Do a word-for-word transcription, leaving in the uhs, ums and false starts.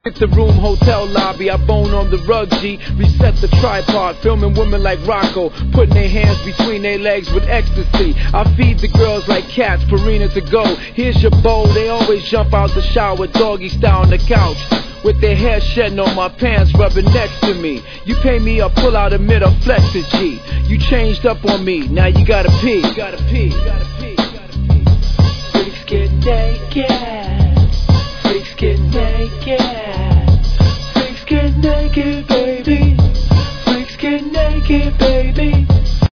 Hit the room, hotel lobby, I bone on the rug, G. Reset the tripod, filming women like Rocco, putting their hands between their legs with ecstasy. I feed the girls like cats, Purina to go. Here's your bowl, they always jump out the shower, doggy style on the couch, with their hair shedding on my pants, rubbing next to me. You pay me, I pull out a middle, flex a G. You changed up on me, now you gotta pee. You gotta pee, you gotta pee, you gotta pee. Freaks get naked, freaks get naked, freaks get naked, baby.